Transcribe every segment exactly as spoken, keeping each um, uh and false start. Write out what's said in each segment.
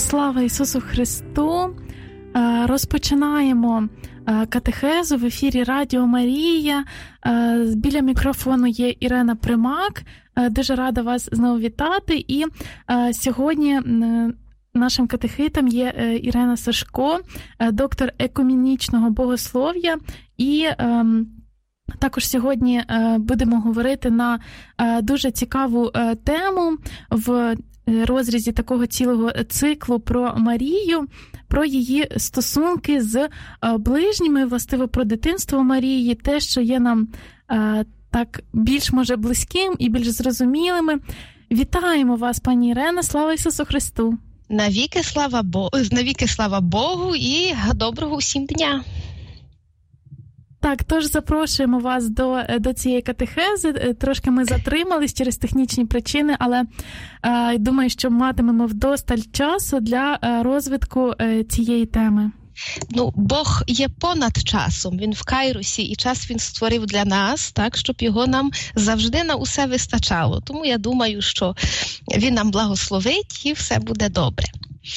Слава Ісусу Христу! Розпочинаємо катехезу в ефірі Радіо Марія. Біля мікрофону є Ірена Примак. Дуже рада вас знову вітати. І сьогодні нашим катехитом є Ірена Сашко, доктор екумінічного богослов'я. І також сьогодні будемо говорити на дуже цікаву тему в розрізі такого цілого циклу про Марію, про її стосунки з ближніми, властиво про дитинство Марії, те, що є нам так більш, може, близьким і більш зрозумілими. Вітаємо вас, пані Ірена, слава Ісусу Христу! Навіки слава Богу, навіки слава Богу і доброго усім дня! Так, тож запрошуємо вас до, до цієї катехези. Трошки ми затримались через технічні причини, але е, думаю, що матимемо вдосталь часу для е, розвитку е, цієї теми. Ну, Бог є понад часом, Він в Кайрусі, і час Він створив для нас, так, щоб його нам завжди на усе вистачало. Тому я думаю, що Він нам благословить і все буде добре.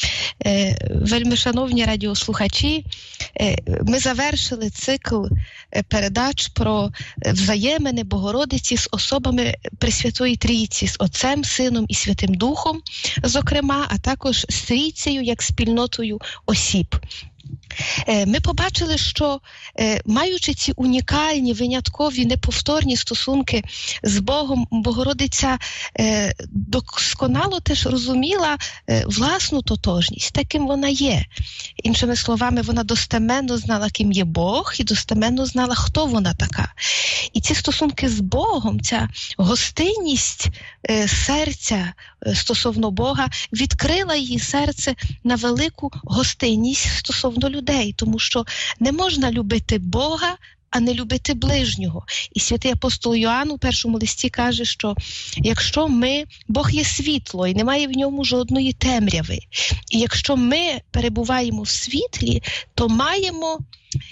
Вельми шановні радіослухачі, ми завершили цикл передач про взаємини Богородиці з особами Пресвятої Трійці, з Отцем, Сином і Святим Духом, зокрема, а також з Трійцею як спільнотою осіб. Ми побачили, що маючи ці унікальні, виняткові, неповторні стосунки з Богом, Богородиця досконало теж розуміла власну тотожність, таким вона є. Іншими словами, вона достеменно знала, ким є Бог, і достеменно знала, хто вона така. І ці стосунки з Богом, ця гостинність серця стосовно Бога, відкрила її серце на велику гостинність стосовно людей, тому що не можна любити Бога, а не любити ближнього. І святий апостол Йоанн у першому листі каже, що якщо ми, Бог є світло, і немає в ньому жодної темряви, і якщо ми перебуваємо в світлі, то маємо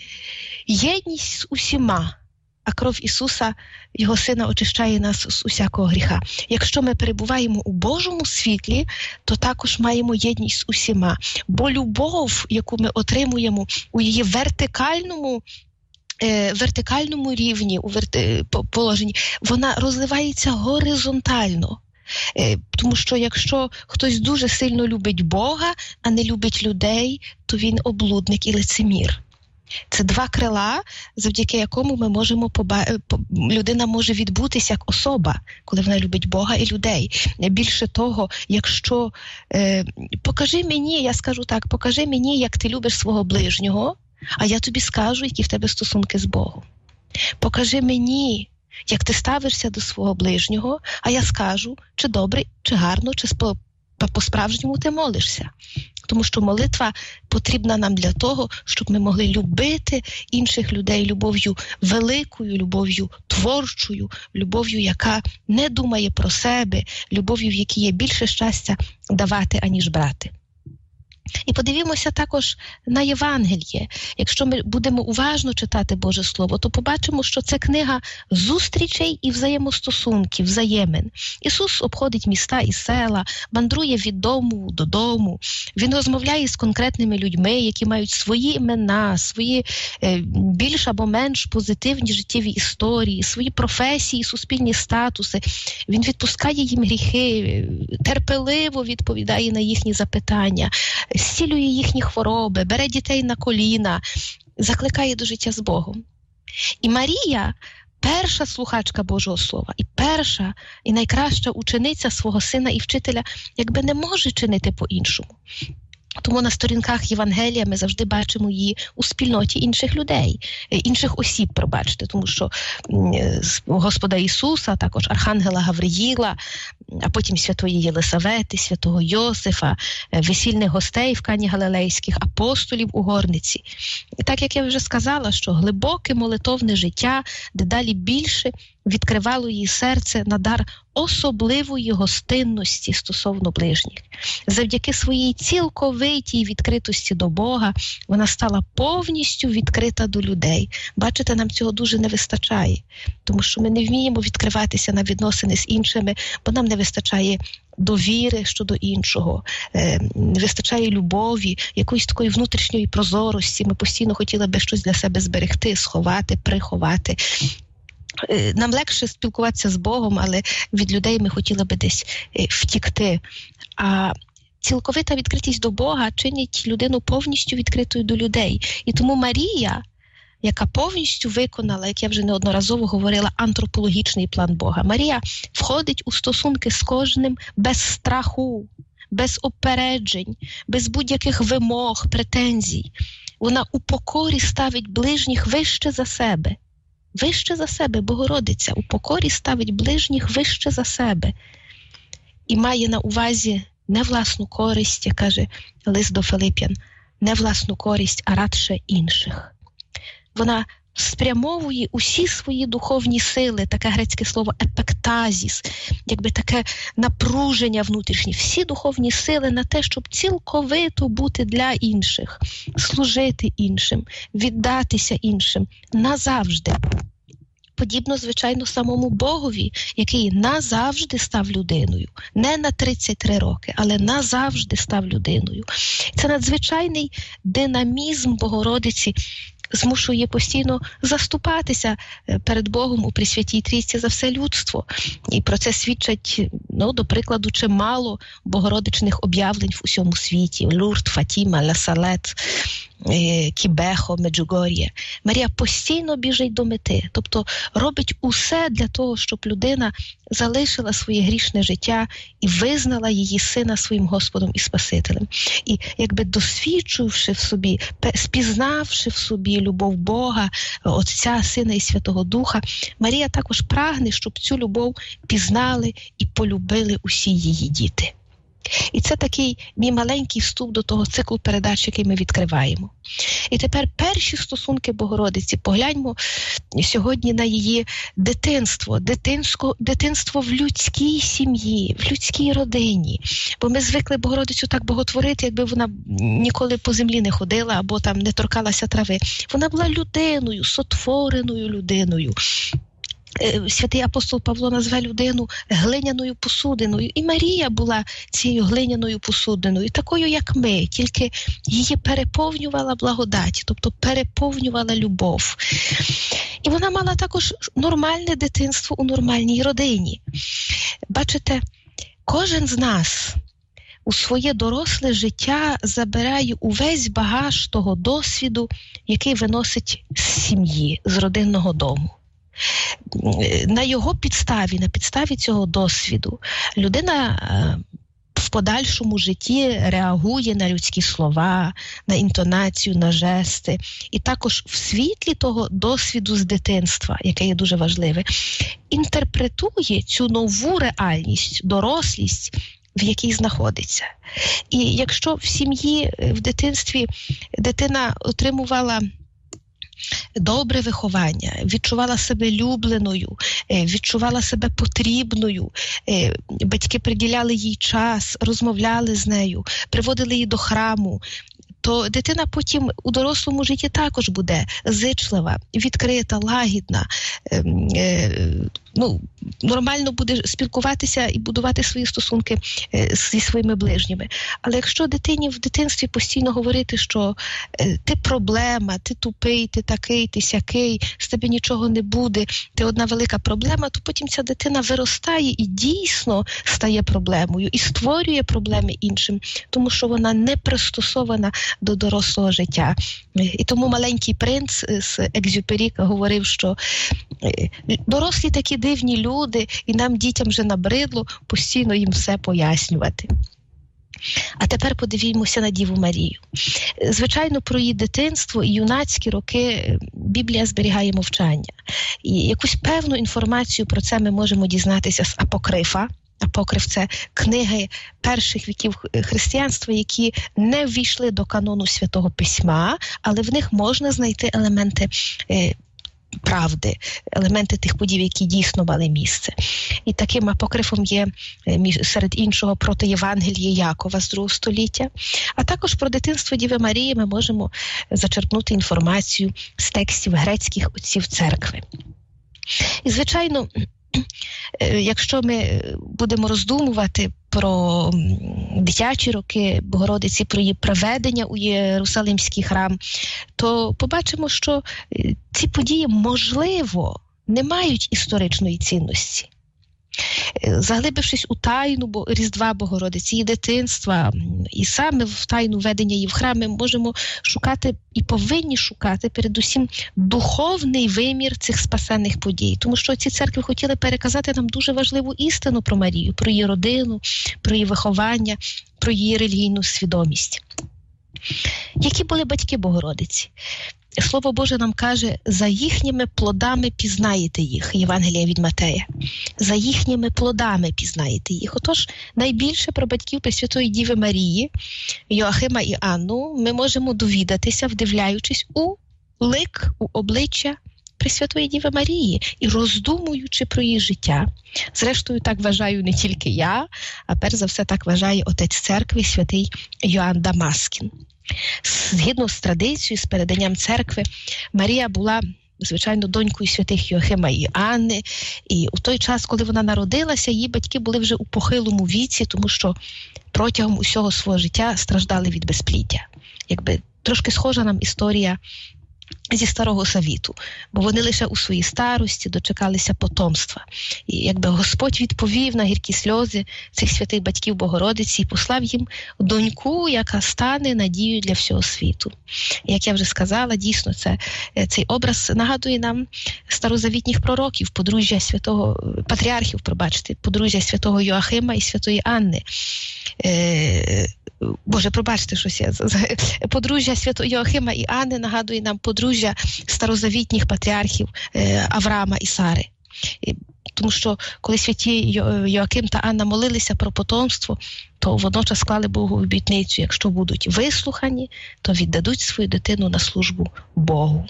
єдність з усіма, а кров Ісуса, Його Сина, очищає нас з усякого гріха. Якщо ми перебуваємо у Божому світлі, то також маємо єдність з усіма. Бо любов, яку ми отримуємо у її вертикальному, е, вертикальному рівні, у верти, положенні, вона розливається горизонтально. Е, тому що якщо хтось дуже сильно любить Бога, а не любить людей, то він облудник і лицемір. Це два крила, завдяки якому ми можемо поба... людина може відбутися як особа, коли вона любить Бога і людей. Більше того, якщо е, покажи мені, я скажу так, покажи мені, як ти любиш свого ближнього, а я тобі скажу, які в тебе стосунки з Богом. Покажи мені, як ти ставишся до свого ближнього, а я скажу, чи добре, чи гарно, чи спо... по-справжньому ти молишся. Тому що молитва потрібна нам для того, щоб ми могли любити інших людей любов'ю великою, любов'ю творчою, любов'ю, яка не думає про себе, любов'ю, в якій є більше щастя давати, аніж брати. І подивімося також на Євангеліє. Якщо ми будемо уважно читати Боже Слово, то побачимо, що це книга зустрічей і взаємостосунків, взаємин. Ісус обходить міста і села, мандрує від дому до дому. Він розмовляє з конкретними людьми, які мають свої імена, свої е, більш або менш позитивні життєві історії, свої професії, суспільні статуси. Він відпускає їм гріхи, терпеливо відповідає на їхні запитання, зцілює їхні хвороби, бере дітей на коліна, закликає до життя з Богом. І Марія – перша слухачка Божого Слова, і перша, і найкраща учениця свого сина і вчителя, якби не може чинити по-іншому. Тому на сторінках Євангелія ми завжди бачимо її у спільноті інших людей, інших осіб, пробачте, тому що Господа Ісуса, також Архангела Гавриїла, а потім святої Єлисавети, святого Йосифа, весільних гостей в Кані Галилейських, апостолів у горниці. І так, як я вже сказала, що глибоке молитовне життя дедалі більше відкривало її серце на дар особливої гостинності стосовно ближніх. Завдяки своїй цілковитій відкритості до Бога вона стала повністю відкрита до людей. Бачите, нам цього дуже не вистачає, тому що ми не вміємо відкриватися на відносини з іншими, бо нам не вистачає довіри щодо іншого, не вистачає любові, якоїсь такої внутрішньої прозорості. Ми постійно хотіли би щось для себе зберегти, сховати, приховати. Нам легше спілкуватися з Богом, але від людей ми хотіли би десь втікти. А цілковита відкритість до Бога чинить людину повністю відкритою до людей. І тому Марія, яка повністю виконала, як я вже неодноразово говорила, антропологічний план Бога. Марія входить у стосунки з кожним без страху, без опереджень, без будь-яких вимог, претензій. Вона у покорі ставить ближніх вище за себе. Вище за себе, Богородиця у покорі ставить ближніх вище за себе. І має на увазі не власну користь, як каже лист до Филип'ян, не власну користь, а радше інших. Вона спрямовує усі свої духовні сили, таке грецьке слово епектазіс, якби таке напруження внутрішнє, всі духовні сили на те, щоб цілковито бути для інших, служити іншим, віддатися іншим назавжди. Подібно, звичайно, самому Богові, який назавжди став людиною. Не на тридцять три роки, але назавжди став людиною. Це надзвичайний динамізм Богородиці змушує постійно заступатися перед Богом у Пресвятій Трійці за все людство. І про це свідчать, ну, до прикладу, чимало богородичних об'явлень в усьому світі. Лурд, Фатіма, Ла Салет, Кібехо, Меджугор'є. Марія постійно біжить до мети, тобто робить усе для того, щоб людина залишила своє грішне життя і визнала її Сина своїм Господом і Спасителем. І якби досвідчивши в собі, спізнавши в собі любов Бога, Отця, Сина і Святого Духа, Марія також прагне, щоб цю любов пізнали і полюбили усі її діти. І це такий мій маленький вступ до того циклу передач, який ми відкриваємо. І тепер перші стосунки Богородиці. Погляньмо сьогодні на її дитинство, дитинство, дитинство в людській сім'ї, в людській родині. Бо ми звикли Богородицю так боготворити, якби вона ніколи по землі не ходила або там не торкалася трави. Вона була людиною, сотвореною людиною. Святий апостол Павло назве людину глиняною посудиною. І Марія була цією глиняною посудиною, такою, як ми, тільки її переповнювала благодать, тобто переповнювала любов. І вона мала також нормальне дитинство у нормальній родині. Бачите, кожен з нас у своє доросле життя забирає увесь багаж того досвіду, який виносить з сім'ї, з родинного дому. На його підставі, на підставі цього досвіду людина в подальшому житті реагує на людські слова, на інтонацію, на жести. І також в світлі того досвіду з дитинства, яке є дуже важливе, інтерпретує цю нову реальність, дорослість, в якій знаходиться. І якщо в сім'ї, в дитинстві дитина отримувала добре виховання, відчувала себе любленою, відчувала себе потрібною, батьки приділяли їй час, розмовляли з нею, приводили її до храму, то дитина потім у дорослому житті також буде зичлива, відкрита, лагідна, е, е, ну, нормально буде спілкуватися і будувати свої стосунки е, зі своїми ближніми. Але якщо дитині в дитинстві постійно говорити, що е, ти проблема, ти тупий, ти такий, ти сякий, з тебе нічого не буде, ти одна велика проблема, то потім ця дитина виростає і дійсно стає проблемою і створює проблеми іншим, тому що вона не пристосована до дорослого життя. І тому маленький принц з Екзюпері говорив, що дорослі такі дивні люди, і нам, дітям, вже набридло постійно їм все пояснювати. А тепер подивімося на Діву Марію. Звичайно, про її дитинство і юнацькі роки Біблія зберігає мовчання. І якусь певну інформацію про це ми можемо дізнатися з апокрифа. Апокриф – це книги перших віків християнства, які не ввійшли до канону Святого Письма, але в них можна знайти елементи е, правди, елементи тих подій, які дійсно мали місце. І таким апокрифом є, серед іншого, протоєвангеліє Якова з другого століття. А також про дитинство Діви Марії ми можемо зачерпнути інформацію з текстів грецьких отців церкви. І, звичайно, якщо ми будемо роздумувати про дитячі роки Богородиці, про її приведення у Єрусалимський храм, то побачимо, що ці події, можливо, не мають історичної цінності. Заглибившись у тайну Різдва Богородиці, її дитинства, і саме в тайну ведення її в храм, ми можемо шукати і повинні шукати передусім духовний вимір цих спасенних подій. Тому що ці церкви хотіли переказати нам дуже важливу істину про Марію, про її родину, про її виховання, про її релігійну свідомість. Які були батьки Богородиці? Слово Боже нам каже, за їхніми плодами пізнаєте їх, Євангелія від Матея. За їхніми плодами пізнаєте їх. Отож, найбільше про батьків Пресвятої Діви Марії, Йоахима і Анну, ми можемо довідатися, вдивляючись у лик, у обличчя Пресвятої Діви Марії і роздумуючи про її життя. Зрештою, так вважаю не тільки я, а перш за все так вважає отець церкви святий Йоанн Дамаскін. Згідно з традицією, з переданням церкви, Марія була, звичайно, донькою святих Йоахима і Анни. І у той час, коли вона народилася, її батьки були вже у похилому віці, тому що протягом усього свого життя страждали від безпліддя. Якби трошки схожа нам історія зі Старого Завіту, бо вони лише у своїй старості дочекалися потомства. І якби Господь відповів на гіркі сльози цих святих батьків Богородиці і послав їм доньку, яка стане надією для всього світу. І, як я вже сказала, дійсно, це, цей образ нагадує нам старозавітніх пророків, подружжя святого, патріархів, пробачте, подружжя святого Йоахима і святої Анни. Е, Боже, пробачте, щось я... Подружжя святого Йоахима і Анни нагадує нам подружжя старозавітніх патріархів е, Авраама і Сари. І, тому що коли святі Йо... Йоахим та Анна молилися про потомство, то водночас склали Богу обітницю, якщо будуть вислухані, то віддадуть свою дитину на службу Богу.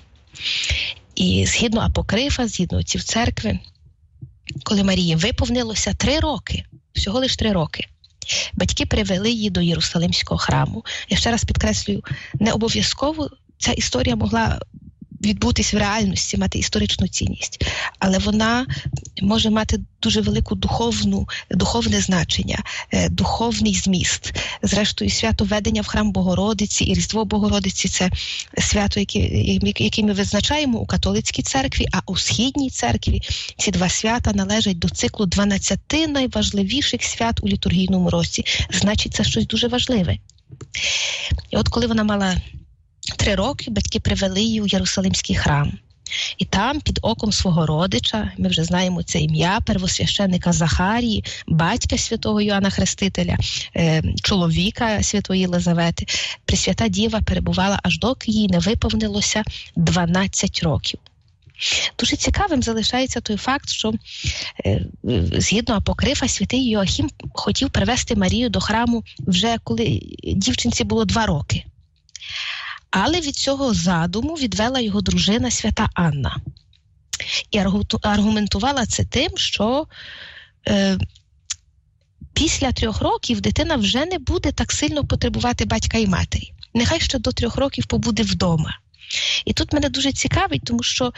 І згідно апокрифа, згідно отців церкви, коли Марії виповнилося три роки, всього лише три роки, батьки привели її до Єрусалимського храму. Я ще раз підкреслюю, не обов'язково ця історія могла відбутись в реальності, мати історичну цінність, але вона може мати дуже велику духовну, духовне значення, духовний зміст. Зрештою, свято ведення в храм Богородиці і Різдво Богородиці – це свято, яке, яке ми визначаємо у католицькій церкві, а у східній церкві ці два свята належать до циклу дванадцяти найважливіших свят у літургійному році. Значить, це щось дуже важливе. І от коли вона мала три роки, батьки привели її у Єрусалимський храм. І там, під оком свого родича, ми вже знаємо це ім'я, первосвященника Захарії, батька святого Йоанна Хрестителя, чоловіка святої Єлизавети, Пресвята Діва перебувала аж доки їй не виповнилося дванадцять років. Дуже цікавим залишається той факт, що згідно апокрифа, святий Йоахим хотів привести Марію до храму вже коли дівчинці було два роки. Але від цього задуму відвела його дружина свята Анна. І аргументувала це тим, що е, після трьох років дитина вже не буде так сильно потребувати батька і матері. Нехай ще до трьох років побуде вдома. І тут мене дуже цікавить, тому що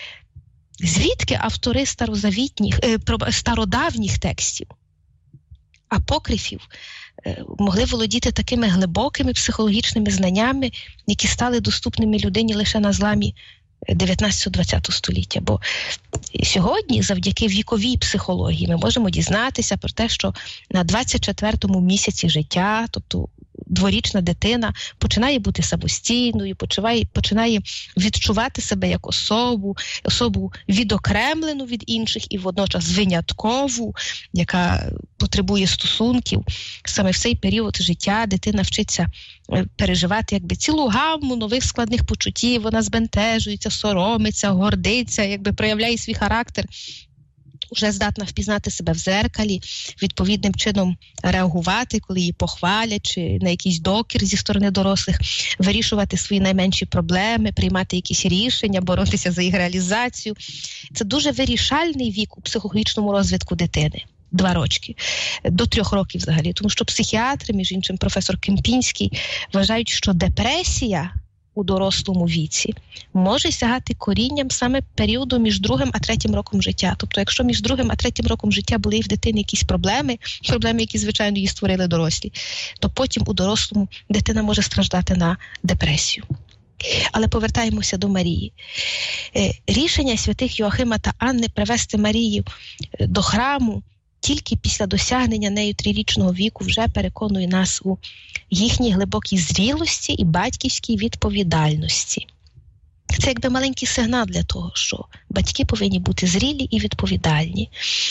звідки автори старозавітніх, е, стародавніх текстів, апокрифів, могли володіти такими глибокими психологічними знаннями, які стали доступними людині лише на зламі дев'ятнадцятого-двадцятого століття. Бо сьогодні, завдяки віковій психології, ми можемо дізнатися про те, що на двадцять четвертому місяці життя, тобто дворічна дитина починає бути самостійною, починає, починає відчувати себе як особу, особу відокремлену від інших і водночас виняткову, яка потребує стосунків. Саме в цей період життя дитина вчиться переживати якби цілу гамму нових складних почуттів, вона збентежується, соромиться, гордиться, якби проявляє свій характер. Вже здатна впізнати себе в зеркалі, відповідним чином реагувати, коли її похвалять, чи на якийсь докір зі сторони дорослих, вирішувати свої найменші проблеми, приймати якісь рішення, боротися за їх реалізацію. Це дуже вирішальний вік у психологічному розвитку дитини. Два рочки. До трьох років взагалі. Тому що психіатри, між іншим професор Кемпінський, вважають, що депресія у дорослому віці може сягати корінням саме періоду між другим а третім роком життя. Тобто, якщо між другим а третім роком життя були в дитини якісь проблеми, проблеми, які, звичайно, її створили дорослі, то потім у дорослому дитина може страждати на депресію. Але повертаємося до Марії. Рішення святих Йоахима та Анни привести Марію до храму тільки після досягнення нею трирічного віку вже переконує нас у їхній глибокій зрілості і батьківській відповідальності. Це якби маленький сигнал для того, що батьки повинні бути зрілі і відповідальні.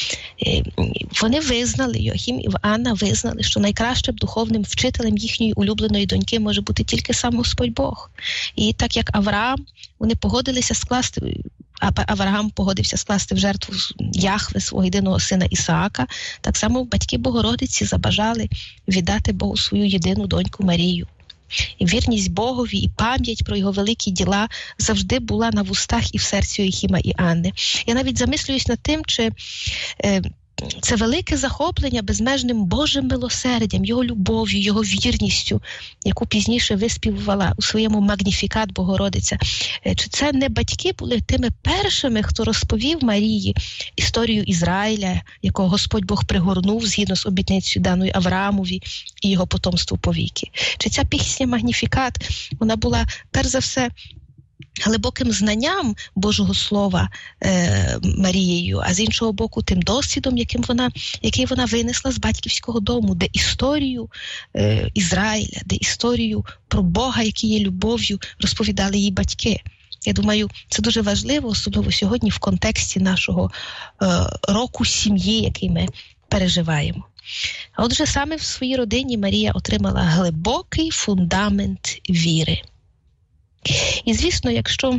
Вони визнали, Йоахим і Анна визнали, що найкращим духовним вчителем їхньої улюбленої доньки може бути тільки сам Господь Бог. І так як Авраам, вони погодилися скласти, Авраам погодився скласти в жертву Яхве свого єдиного сина Ісаака, так само батьки Богородиці забажали віддати Богу свою єдину доньку Марію. І вірність Богові, і пам'ять про його великі діла завжди була на вустах і в серці Йоахима і Анни. Я навіть замислююсь над тим, чи е, це велике захоплення безмежним Божим милосердям, його любов'ю, його вірністю, яку пізніше виспівувала у своєму «Магніфікат» Богородиця. Е, чи це не батьки були тими першими, хто розповів Марії історію Ізраїля, якого Господь Бог пригорнув згідно з обітницею даною Авраамові і його потомству повіки? Чи ця пісня «Магніфікат», вона була, перш за все, глибоким знанням Божого Слова е, Марією, а з іншого боку тим досвідом, яким вона, який вона винесла з батьківського дому, де історію е, Ізраїля, де історію про Бога, який є любов'ю, розповідали її батьки. Я думаю, це дуже важливо, особливо сьогодні в контексті нашого е, року сім'ї, який ми переживаємо. А отже, саме в своїй родині Марія отримала глибокий фундамент віри. І, звісно, якщо,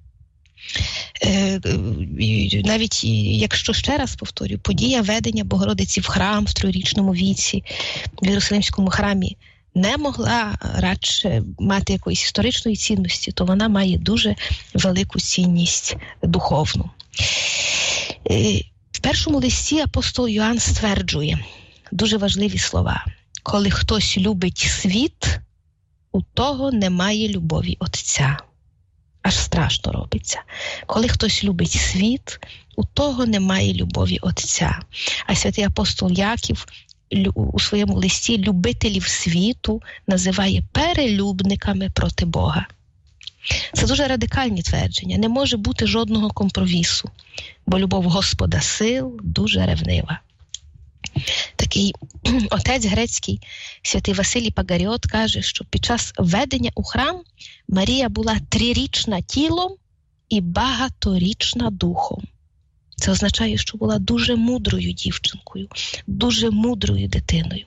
е, навіть якщо, ще раз повторю, подія ведення Богородиці в храм в трирічному віці, в Єрусалимському храмі, не могла радше мати якоїсь історичної цінності, то вона має дуже велику цінність духовну. Е, в першому листі апостол Йоанн стверджує дуже важливі слова. Коли хтось любить світ, у того немає любові Отця. Аж страшно робиться. Коли хтось любить світ, у того немає любові Отця. А святий апостол Яків у своєму листі любителів світу називає перелюбниками проти Бога. Це дуже радикальні твердження. Не може бути жодного компромісу, бо любов Господа сил дуже ревнива. Такий отець грецький, святий Василій Пагаріот, каже, що під час ведення у храм Марія була трирічна тілом і багаторічна духом. Це означає, що була дуже мудрою дівчинкою, дуже мудрою дитиною.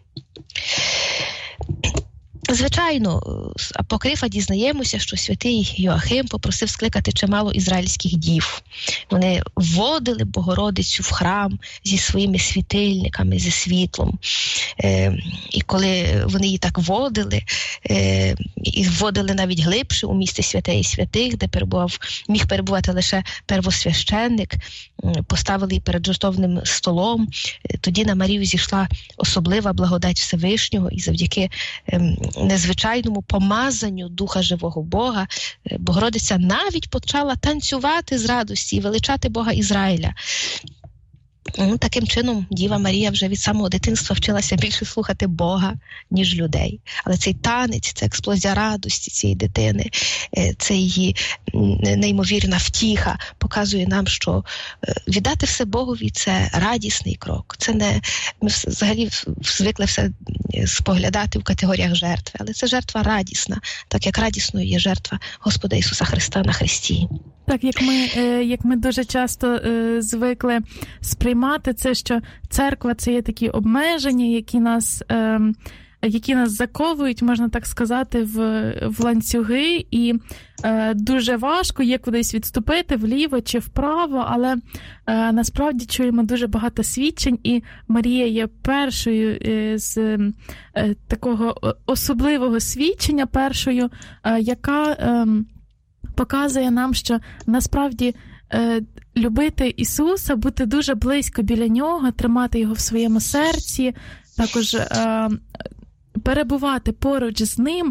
Звичайно, з апокрифа дізнаємося, що святий Йоахим попросив скликати чимало ізраїльських дів. Вони вводили Богородицю в храм зі своїми світильниками, зі світлом. Е, і коли вони її так вводили, е, і вводили навіть глибше у місце святих святих, де перебував, міг перебувати лише первосвященник, поставили її перед жертовним столом, тоді на Марію зійшла особлива благодать Всевишнього, і завдяки е, незвичайному помазанню Духа Живого Бога Богородиця навіть почала танцювати з радості і величати Бога Ізраїля. Таким чином, Діва Марія вже від самого дитинства вчилася більше слухати Бога, ніж людей. Але цей танець, це експлозія радості цієї дитини, це її неймовірна втіха показує нам, що віддати все Богові – це радісний крок. Це не, ми взагалі звикли все споглядати в категоріях жертви, але це жертва радісна, так як радісною є жертва Господа Ісуса Христа на хресті. Так, як ми, як ми дуже часто е, звикли сприймати це, що церква – це є такі обмеження, які нас, е, які нас заковують, можна так сказати, в, в ланцюги, і е, дуже важко є кудись відступити вліво чи вправо, але е, насправді чуємо дуже багато свідчень, і Марія є першою е, з е, такого особливого свідчення, першою, е, яка е, показує нам, що насправді е, любити Ісуса, бути дуже близько біля Нього, тримати Його в своєму серці, також е, перебувати поруч з Ним,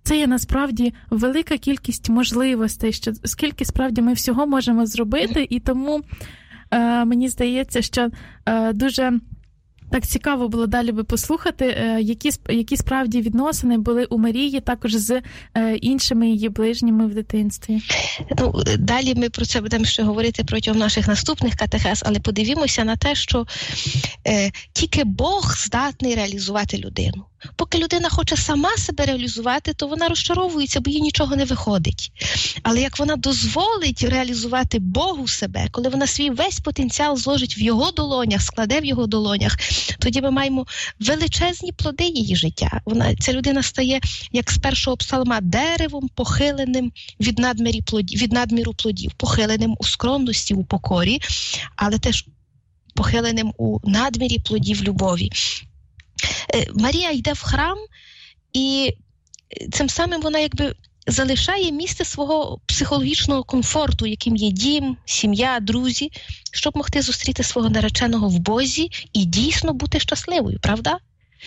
це є насправді велика кількість можливостей, що скільки справді ми всього можемо зробити, і тому е, мені здається, що е, дуже так цікаво було далі би послухати, е, які, які справді відносини були у Марії також з е, іншими її ближніми в дитинстві. Ну, далі ми про це будемо ще говорити протягом наших наступних катехез, але подивімося на те, що е, тільки Бог здатний реалізувати людину. Поки людина хоче сама себе реалізувати, то вона розчаровується, бо їй нічого не виходить. Але як вона дозволить реалізувати Богу себе, коли вона свій весь потенціал зложить в його долонях, складе в його долонях, тоді ми маємо величезні плоди її життя. Вона, ця людина стає, як з першого псалма, деревом, похиленим від надміру плодів, від надміру плодів, похиленим у скромності, у покорі, але теж похиленим у надмірі плодів любові. Марія йде в храм, і цим самим вона якби залишає місце свого психологічного комфорту, яким є дім, сім'я, друзі, щоб могти зустріти свого нареченого в Бозі і дійсно бути щасливою, правда?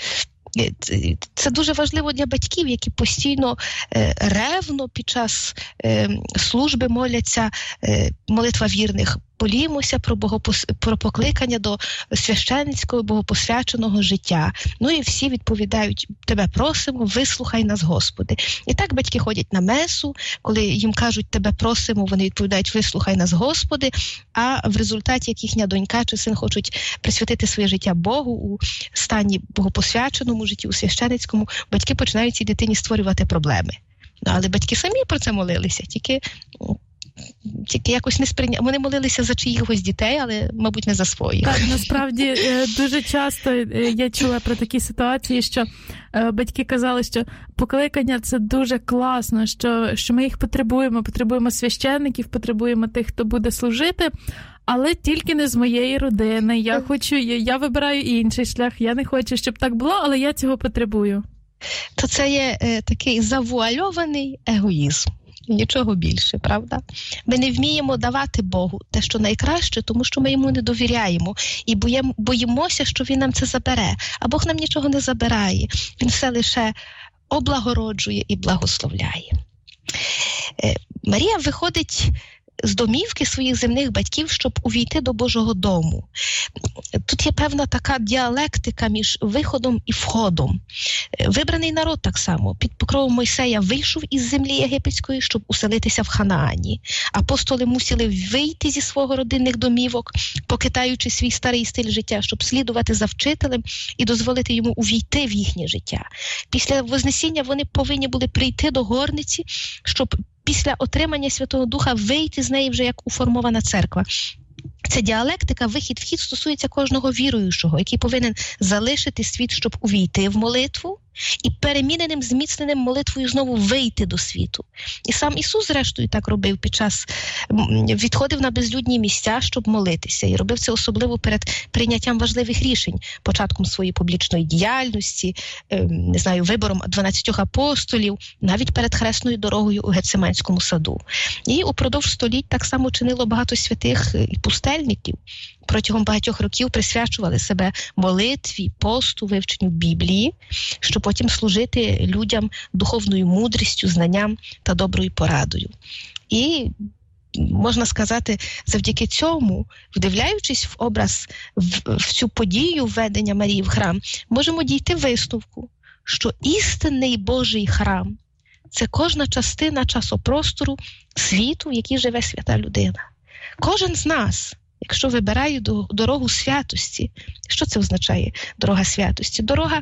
Це дуже важливо для батьків, які постійно е, ревно під час е, служби моляться, е, молитва вірних. Полімося про, богопос... про покликання до священницького, богопосвяченого життя. Ну і всі відповідають: тебе просимо, вислухай нас, Господи. І так батьки ходять на месу, коли їм кажуть тебе просимо, вони відповідають: вислухай нас, Господи, а в результаті, як їхня донька чи син хочуть присвятити своє життя Богу у стані богопосвяченому житті, у священницькому, батьки починають цій дитині створювати проблеми. Ну, але батьки самі про це молилися, тільки... Тільки якось не сприйняли. Вони молилися за чиїхось дітей, але, мабуть, не за своїх. Так, насправді, дуже часто я чула про такі ситуації, що батьки казали, що покликання – це дуже класно, що, що ми їх потребуємо, потребуємо священників, потребуємо тих, хто буде служити, але тільки не з моєї родини. Я хочу, я вибираю інший шлях, я не хочу, щоб так було, але я цього потребую. То це є е, такий завуальований егоїзм. Нічого більше, правда? Ми не вміємо давати Богу те, що найкраще, тому що ми йому не довіряємо і боїмо, боїмося, що він нам це забере. А Бог нам нічого не забирає. Він все лише облагороджує і благословляє. Марія виходить з домівки своїх земних батьків, щоб увійти до Божого дому. Тут є певна така діалектика між виходом і входом. Вибраний народ так само. Під покровом Мойсея вийшов із землі єгипетської, щоб уселитися в Ханаані. Апостоли мусили вийти зі свого родинних домівок, покидаючи свій старий стиль життя, щоб слідувати за вчителем і дозволити йому увійти в їхнє життя. Після Вознесіння вони повинні були прийти до горниці, щоб після отримання Святого Духа вийти з неї вже як уформована церква. Ця діалектика, вихід-вхід стосується кожного віруючого, який повинен залишити світ, щоб увійти в молитву, і переміненим, зміцненим молитвою знову вийти до світу. І сам Ісус, зрештою, так робив під час, відходив на безлюдні місця, щоб молитися. І робив це особливо перед прийняттям важливих рішень, початком своєї публічної діяльності, не знаю, вибором дванадцятьох апостолів, навіть перед хресною дорогою у Гетсиманському саду. І упродовж століть так само чинило багато святих і пустельників. Протягом багатьох років присвячували себе молитві, посту, вивченню Біблії, щоб потім служити людям духовною мудрістю, знанням та доброю порадою. І, можна сказати, завдяки цьому, вдивляючись в образ, в, в цю подію введення Марії в храм, можемо дійти висновку, що істинний Божий храм – це кожна частина часопростору світу, в якій живе свята людина. Кожен з нас, якщо вибирає дорогу святості, що це означає дорога святості? Дорога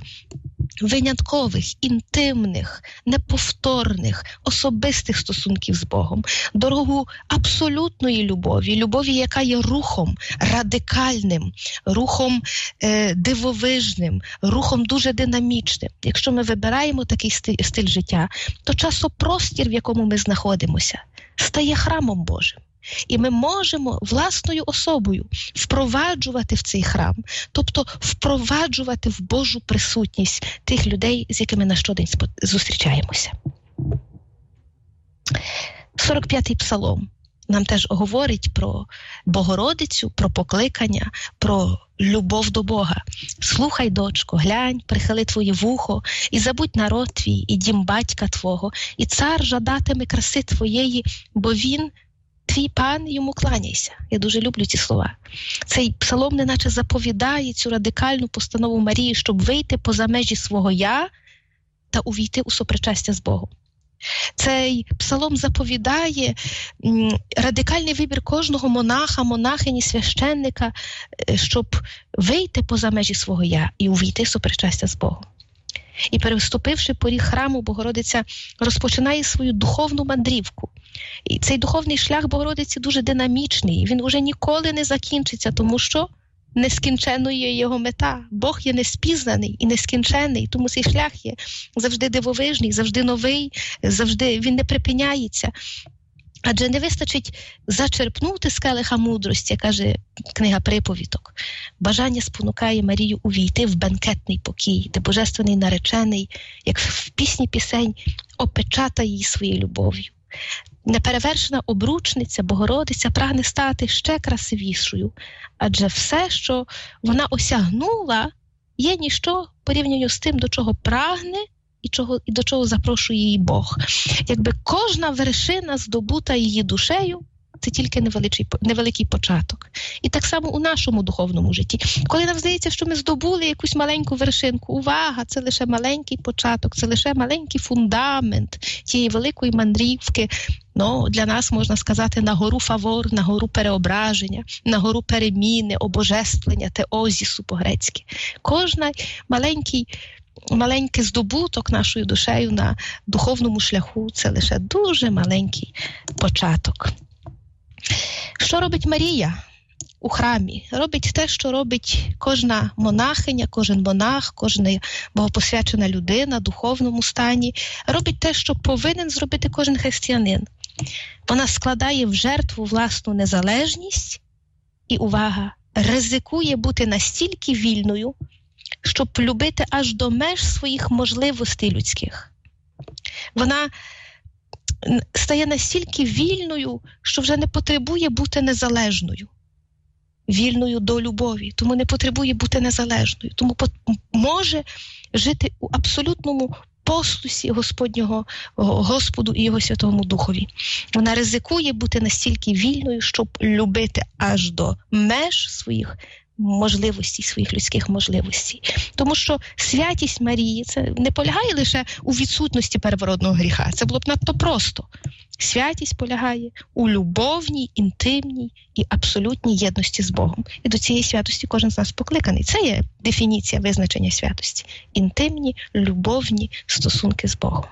виняткових, інтимних, неповторних, особистих стосунків з Богом. Дорогу абсолютної любові, любові, яка є рухом радикальним, рухом е, дивовижним, рухом дуже динамічним. Якщо ми вибираємо такий стиль, стиль життя, то часопростір, в якому ми знаходимося, стає храмом Божим. І ми можемо власною особою впроваджувати в цей храм, тобто впроваджувати в Божу присутність тих людей, з якими на щодень зустрічаємося. сорок п'ятий псалом. нам теж говорить про Богородицю, про покликання, про любов до Бога. «Слухай, дочко, глянь, прихили твоє вухо, і забудь народ твій, і дім батька твого, і цар жадатиме краси твоєї, бо він твій пан, йому кланяйся». Я дуже люблю ці слова. Цей псалом неначе заповідає цю радикальну постанову Марії, щоб вийти поза межі свого «я» та увійти у сопричастя з Богом. Цей псалом заповідає м, радикальний вибір кожного монаха, монахині, священника, щоб вийти поза межі свого «я» і увійти в сопричастя з Богом. І переступивши поріг храму, Богородиця розпочинає свою духовну мандрівку. І цей духовний шлях Богородиці дуже динамічний, він уже ніколи не закінчиться, тому що нескінченною є його мета. Бог є неспізнаний і нескінчений, тому цей шлях є завжди дивовижний, завжди новий, завжди він не припиняється. Адже не вистачить зачерпнути з келиха мудрості, каже книга приповідок. Бажання спонукає Марію увійти в бенкетний покій, де божественний наречений, як в пісні пісень, опечатає її своєю любов'ю. Неперевершена обручниця, Богородиця, прагне стати ще красивішою, адже все, що вона осягнула, є ніщо порівняно з тим, до чого прагне і, чого, і до чого запрошує її Бог. Якби кожна вершина, здобута її душею, це тільки невеликий, невеликий початок. І так само у нашому духовному житті. Коли нам здається, що ми здобули якусь маленьку вершинку, увага, це лише маленький початок, це лише маленький фундамент тієї великої мандрівки, ну, для нас, можна сказати, на гору фавор, на гору переображення, на гору переміни, обожествлення, теозісу по-грецьки. Кожна маленький маленький здобуток нашою душею на духовному шляху – це лише дуже маленький початок. Що робить Марія у храмі? Робить те, що робить кожна монахиня, кожен монах, кожна богопосвячена людина в духовному стані. Робить те, що повинен зробити кожен християнин. Вона складає в жертву власну незалежність і, увага, ризикує бути настільки вільною, щоб любити аж до меж своїх можливостей людських. Вона стає настільки вільною, що вже не потребує бути незалежною. Вільною до любові, тому не потребує бути незалежною. Тому може жити у абсолютному послусі Господнього Господу і Його Святому Духові. Вона ризикує бути настільки вільною, щоб любити аж до меж своїх можливостей, своїх людських можливостей. Тому що святість Марії – це не полягає лише у відсутності первородного гріха. Це було б надто просто. Святість полягає у любовній, інтимній і абсолютній єдності з Богом. І до цієї святості кожен з нас покликаний. Це є дефініція визначення святості. Інтимні, любовні стосунки з Богом.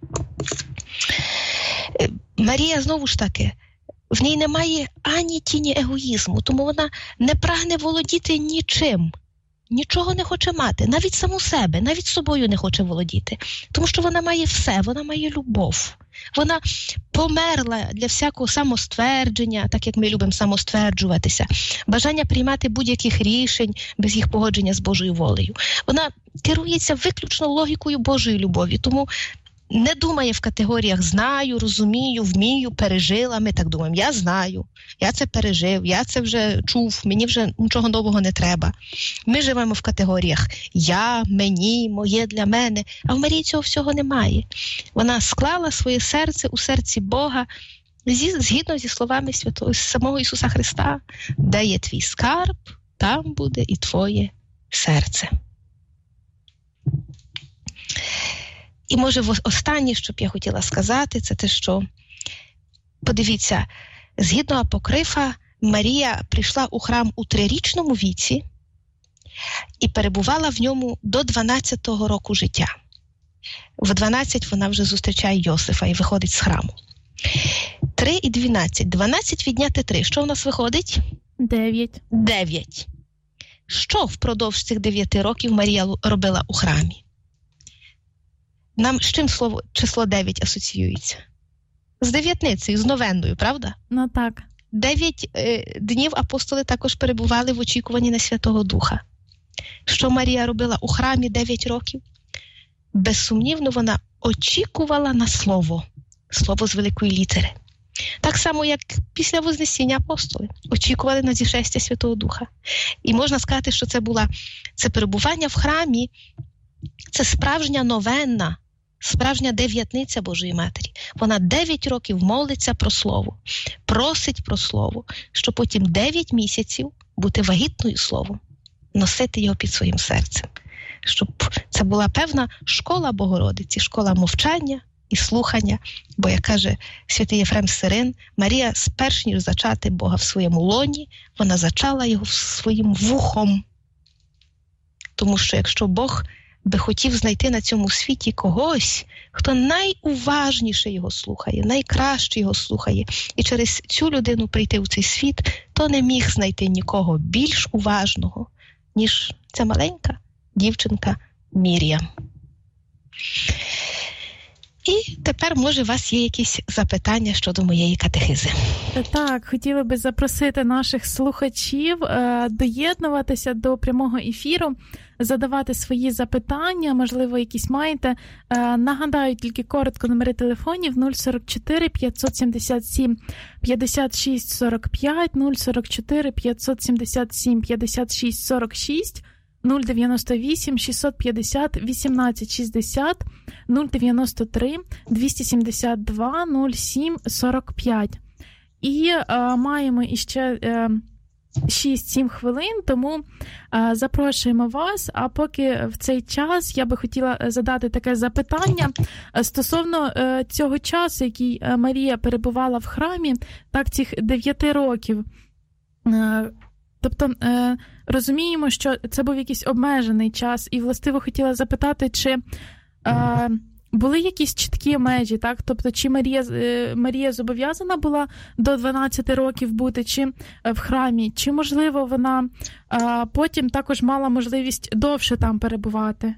Марія, знову ж таки, в ній немає ані тіні егоїзму, тому вона не прагне володіти нічим, нічого не хоче мати, навіть саму себе, навіть собою не хоче володіти, тому що вона має все, вона має любов. Вона померла для всякого самоствердження, так як ми любимо самостверджуватися, бажання приймати будь-яких рішень без їх погодження з Божою волею. Вона керується виключно логікою Божої любові, тому не думає в категоріях «знаю», «розумію», «вмію», «пережила». Ми так думаємо, я знаю, я це пережив, я це вже чув, мені вже нічого нового не треба. Ми живемо в категоріях «я», «мені», «моє для мене», а в Марії цього всього немає. Вона склала своє серце у серці Бога, згідно зі словами святого, самого Ісуса Христа: «Де є твій скарб, там буде і твоє серце». І, може, останнє, що б я хотіла сказати, це те, що, подивіться, згідно апокрифа, Марія прийшла у храм у трирічному віці і перебувала в ньому до дванадцятого року життя. В дванадцять вона вже зустрічає Йосифа і виходить з храму. три і дванадцять. дванадцять відняти три. Що в нас виходить? дев'ять. дев'ять. Що впродовж цих дев'яти років Марія робила у храмі? Нам з чим слово число дев'ять асоціюється? З дев'ятницею, з новенною, правда? Ну так. Дев'ять е, днів апостоли також перебували в очікуванні на Святого Духа. Що Марія робила у храмі дев'ять років? Безсумнівно, вона очікувала на слово. Слово з великої літери. Так само, як після Вознесіння апостоли очікували на зішестя Святого Духа. І можна сказати, що це була це перебування в храмі, це справжня новенна, справжня дев'ятниця Божої Матері. Вона дев'ять років молиться про Слово, просить про Слово, щоб потім дев'ять місяців бути вагітною Словом, носити його під своїм серцем. Щоб це була певна школа Богородиці, школа мовчання і слухання. Бо, як каже святий Єфрем Сирин, Марія, сперш ніж зачати Бога в своєму лоні, вона зачала його своїм вухом. Тому що якщо Бог би хотів знайти на цьому світі когось, хто найуважніше його слухає, найкраще його слухає, і через цю людину прийти в цей світ, то не міг знайти нікого більш уважного, ніж ця маленька дівчинка Мір'ям. І тепер, може, у вас є якісь запитання щодо моєї катехизи? Так, хотіли би запросити наших слухачів е, доєднуватися до прямого ефіру, задавати свої запитання, можливо, якісь маєте. Е, нагадаю тільки коротко номери телефонів нуль сорок чотири п'ятсот сімдесят сім п'ятдесят шість сорок п'ять, нуль сорок чотири п'ятсот сімдесят сім п'ятдесят шість сорок шість, нуль дев'яносто вісім шістсот п'ятдесят вісімнадцять шістдесят, нуль дев'яносто три двісті сімдесят два нуль сім сорок п'ять. І е, маємо іще е, шість-сім хвилин, тому е, запрошуємо вас. А поки в цей час я би хотіла задати таке запитання стосовно е, цього часу, який Марія перебувала в храмі, так, цих дев'яти років. Е, Тобто, е, розуміємо, що це був якийсь обмежений час, і, властиво, хотіла запитати, чи е, були якісь чіткі межі, так? Тобто, чи Марія, е, Марія зобов'язана була до дванадцяти років бути, чи в храмі, чи, можливо, вона е, потім також мала можливість довше там перебувати?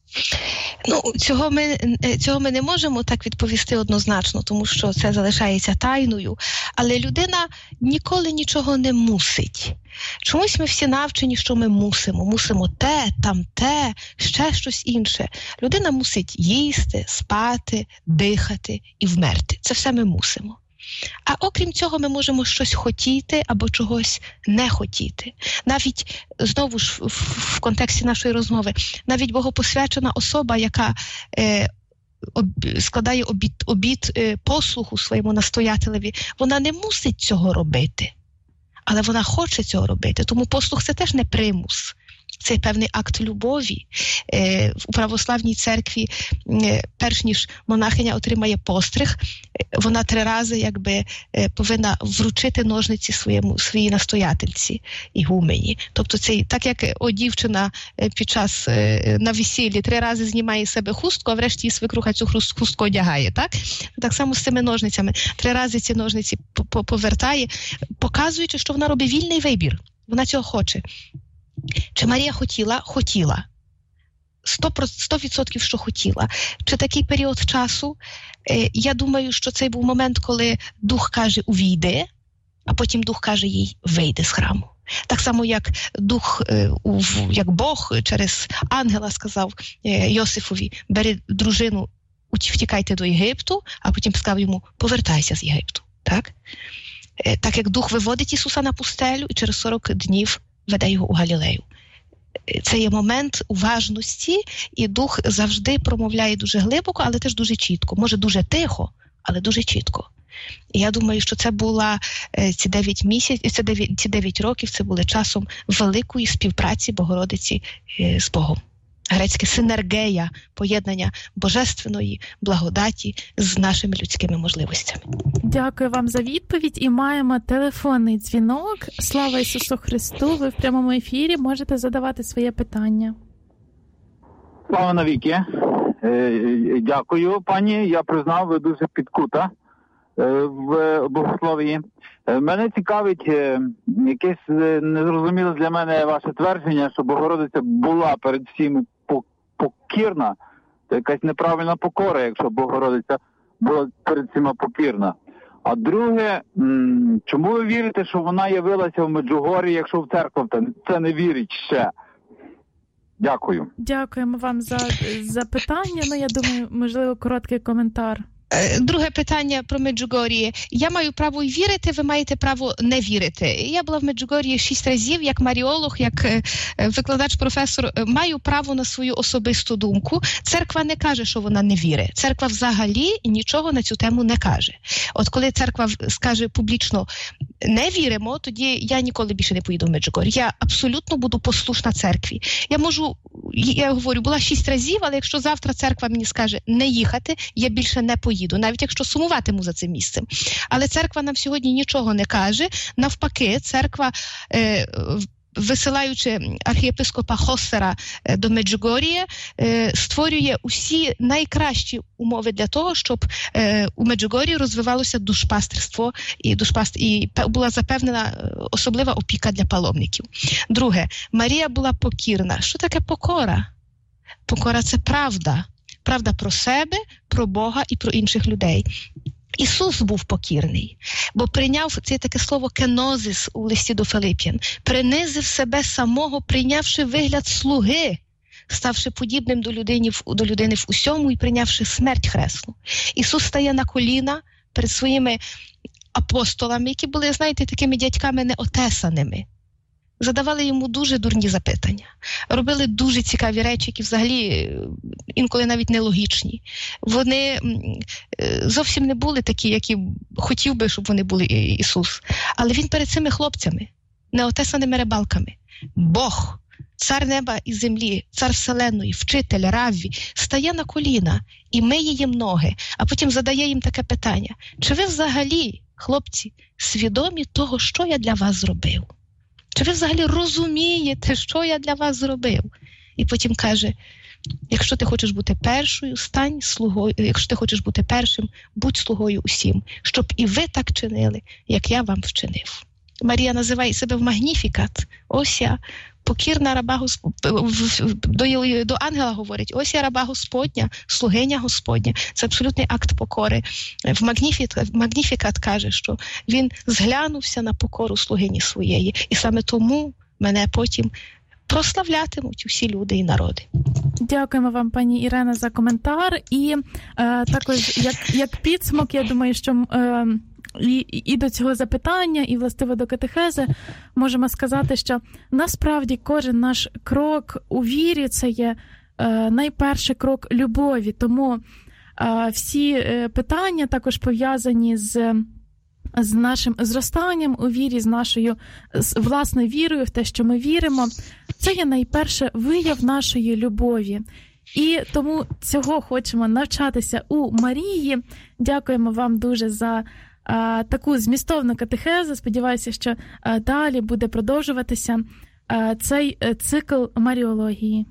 Ну, цього ми, цього ми не можемо так відповісти однозначно, тому що це залишається тайною, але людина ніколи нічого не мусить. Чомусь ми всі навчені, що ми мусимо. Мусимо те, там те, ще щось інше. Людина мусить їсти, спати, дихати і вмерти. Це все ми мусимо. А окрім цього, ми можемо щось хотіти або чогось не хотіти. Навіть, знову ж, в, в контексті нашої розмови, навіть богопосвячена особа, яка е, об, складає обід, обід е, послуху своєму настоятелеві, вона не мусить цього робити, але вона хоче цього робити. Тому послух – це теж не примус. Це певний акт любові. Е, у православній церкві, е, перш ніж монахиня отримає постриг, вона три рази якби е, повинна вручити ножниці своєму, своїй настоятельці, ігумені. Тобто це так, як о, дівчина під час е, на весіллі три рази знімає з себе хустку, а врешті її свекруха цю хустку одягає. Так? Так само з цими ножницями. Три рази ці ножниці повертає, показуючи, що вона робить вільний вибір. Вона цього хоче. Чи Марія хотіла? Хотіла. Сто відсотків, що хотіла. Чи такий період часу? Е, я думаю, що цей був момент, коли Дух каже «увійди», а потім Дух каже їй «вийди з храму». Так само, як Дух, е, у, як Бог через ангела сказав е, Йосифові «бери дружину, втікайте до Єгипту», а потім сказав йому «повертайся з Єгипту». Так? Е, так як Дух виводить Ісуса на пустелю і через сорок днів веде його у Галілею. Це є момент уважності, і Дух завжди промовляє дуже глибоко, але теж дуже чітко. Може, дуже тихо, але дуже чітко. І я думаю, що це була ці дев'ять місяців, це дев'ять, ці дев'ять років, це були часом великої співпраці Богородиці з Богом. Грецьке синергея, поєднання божественної благодаті з нашими людськими можливостями. Дякую вам за відповідь. І маємо телефонний дзвінок. Слава Ісусу Христу! Ви в прямому ефірі можете задавати своє питання. Слава навіки! Дякую, пані. Я признав, ви дуже підкута в богословії. Мене цікавить якесь незрозуміле для мене ваше твердження, що Богородиця була перед всім покірна. Це якась неправильна покора, якщо Богородиця була перед всіма покірна. А друге, чому ви вірите, що вона явилася в Меджугорі, якщо в церкву це не вірить ще? Дякую. Дякуємо вам за запитання. Ну, я думаю, можливо, короткий коментар. Друге питання про Меджугор'є. Я маю право й вірити, ви маєте право не вірити. Я була в Меджугор'ї шість разів, як маріолог, як викладач-професор. Маю право на свою особисту думку. Церква не каже, що вона не вірить. Церква взагалі нічого на цю тему не каже. От коли церква скаже публічно «не віримо», тоді я ніколи більше не поїду в Меджугор'я. Я абсолютно буду послушна церкві. Я можу, я говорю, була шість разів, але якщо завтра церква мені скаже не їхати, я більше не поїду, навіть якщо сумуватиму за цим місцем. Але церква нам сьогодні нічого не каже. Навпаки, церква, е, висилаючи архієпископа Хоссера до Меджугор'я, е, створює усі найкращі умови для того, щоб е, у Меджугор'ї розвивалося душпастерство і, душпастер, і була запевнена особлива опіка для паломників. Друге, Марія була покірна. Що таке покора? Покора – це правда. Правда про себе, про Бога і про інших людей. Ісус був покірний, бо прийняв, це таке слово кенозис у листі до Филип'ян, принизив себе самого, прийнявши вигляд слуги, ставши подібним до людини, до людини в усьому і прийнявши смерть хресну. Ісус стає на коліна перед своїми апостолами, які були, знаєте, такими дядьками неотесаними. Задавали йому дуже дурні запитання, робили дуже цікаві речі, які взагалі інколи навіть нелогічні. Вони зовсім не були такі, які хотів би, щоб вони були Ісус. Але він перед цими хлопцями, неотесаними рибалками, Бог, цар неба і землі, цар вселенної, вчитель, равві, стає на коліна і миє їм ноги, а потім задає їм таке питання. Чи ви взагалі, хлопці, свідомі того, що я для вас зробив? Чи ви взагалі розумієте, що я для вас зробив? І потім каже, якщо ти хочеш бути першою, стань слугою, якщо ти хочеш бути першим, будь слугою усім, щоб і ви так чинили, як я вам вчинив. Марія називає себе в Магніфікат. Ось я, покірна раба Господня, до, до ангела говорить, ось я раба Господня, слугиня Господня. Це абсолютний акт покори. В Магніфікат, в Магніфікат каже, що він зглянувся на покору слугині своєї. І саме тому мене потім прославлятимуть усі люди і народи. Дякуємо вам, пані Ірена, за коментар. І е, також, як, як підсумок, я думаю, що... Е, І, і до цього запитання, і властиво до катехези, можемо сказати, що насправді кожен наш крок у вірі – це є е, найперший крок любові. Тому е, всі е, питання також пов'язані з, з нашим зростанням у вірі, з нашою з власною вірою в те, що ми віримо. Це є найперше вияв нашої любові. І тому цього хочемо навчатися у Марії. Дякуємо вам дуже за А, таку змістовну катехезу. Сподіваюся, що а, далі буде продовжуватися а, цей а, цикл маріології.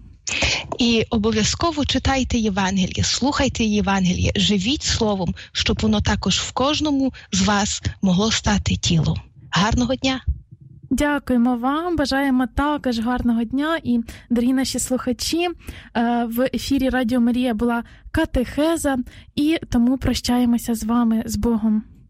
І обов'язково читайте Євангеліє, слухайте Євангеліє, живіть словом, щоб воно також в кожному з вас могло стати тілом. Гарного дня! Дякуємо вам, бажаємо також гарного дня. І, дорогі наші слухачі, в ефірі Радіо Марія була катехеза, і тому прощаємося з вами, з Богом.